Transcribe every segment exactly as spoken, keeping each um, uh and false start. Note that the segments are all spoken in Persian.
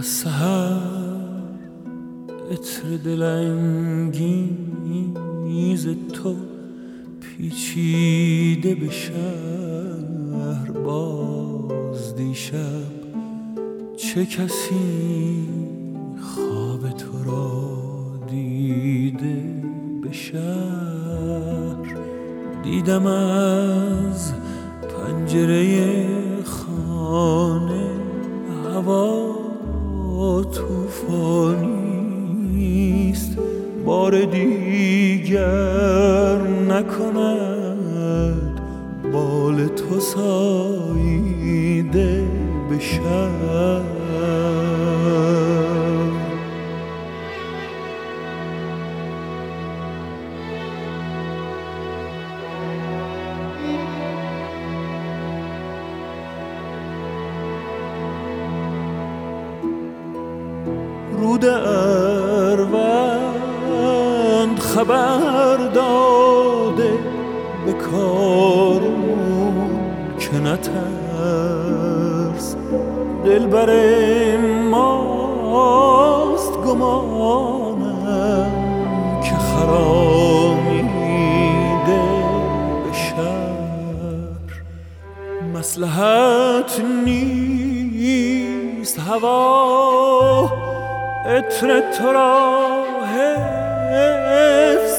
از سحر عطر دلانگیز تو پیچیده به شهر. باز دیشب چه کسی خواب تو را دیده به شهر. دیدم از پنجره خانه هوا طوفانیست. بار دیگر نکند بال تو ساییده به شهر. رود اروند خبر داده به کارون که نترس. دلبر ماست گمانم که خرامیده به شهر. مصلحت نیست هوا عطر تو را حفظ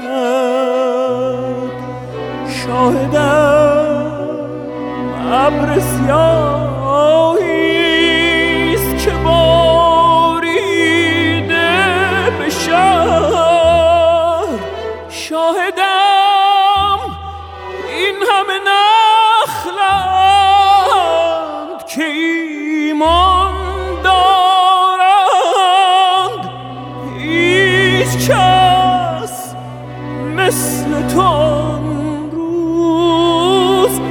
کند. شاهدم ابر سیاهیست که باریده به شهر. شاهدم این همه نخلند که ایمان کس مثل تو امروز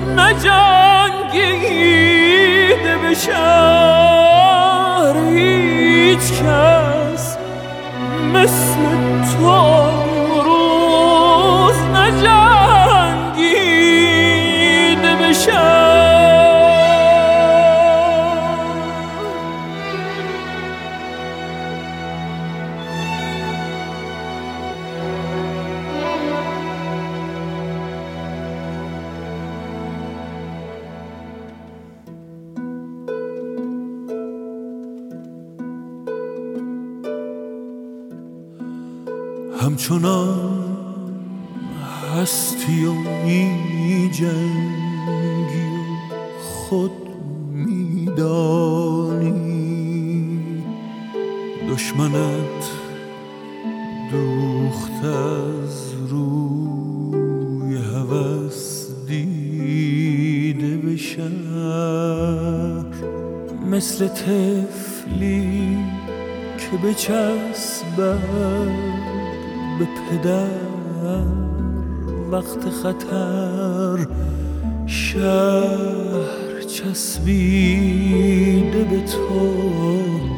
نجنگیده به شهر. هیچ کس مثل تو امروز نجنگیده به شهر. همچنان هستی و می جنگی و خود می دانی. دشمنت دوخت از روی هوس دیده به شهر. مثل طفلی که بچسبد به پدر وقت خطر. شهر چسبیده به تو